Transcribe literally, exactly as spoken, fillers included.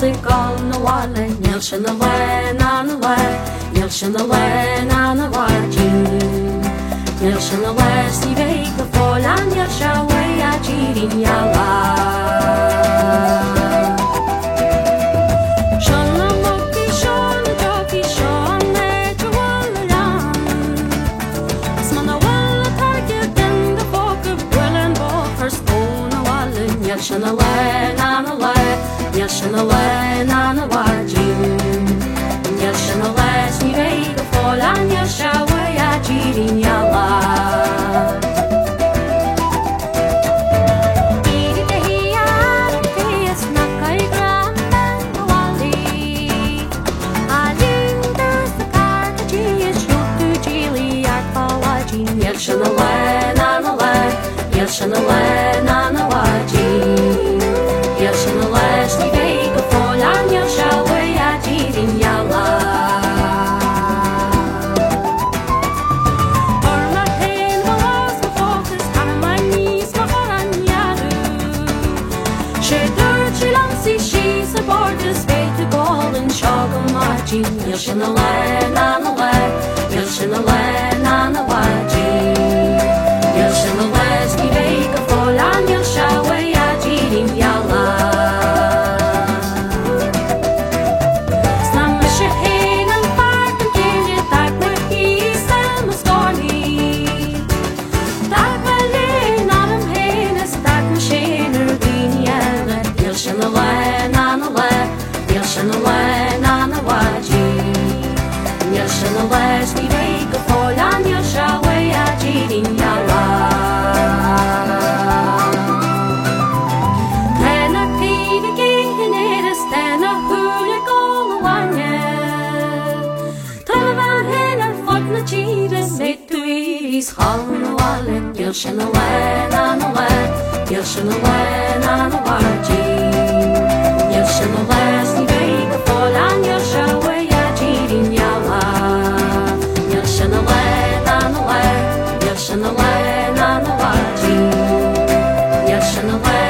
gal na wale Nel sin na le na na le Nel sin na le na na waji Nel sin na le si ve ka folan ya shawe ya jirin ya la Shana moki shana joki shana jawala lan Asmana wala target den the folk of Gwellen bo first na wale Nel sin na le na na le Nel sin na le na na waji Nel sin na le si ve ka folan ya shawe ya jirin ya la Shana le na na le Yel shana le na na waji Yel shana le sni ve ka folan ya shawe ya jirin ya la Or ma pen ma was ma focus Hana my knees ma horan yaru She dur chi lang si she sa borders Ve to golden shaga maji Yel shana le na na le Yel shana le na na waji Shana les ni veka folan ya shawe ya jirin ya la Snam me shehin al park and kiri tak me hi sam storni Tak me le nam henes tak me shener din yele Yel shana le na na le Yel shana le na na waji Yel shana les ni veka folan ya shawe ya jirin ya la Chalna wale, yel shana le na na le, yel shana le na na waji, yel shana le sni ve ka folan ya shawe ya jirin ya la, yel shana le na na le, yel shana le na na waji, yel shana le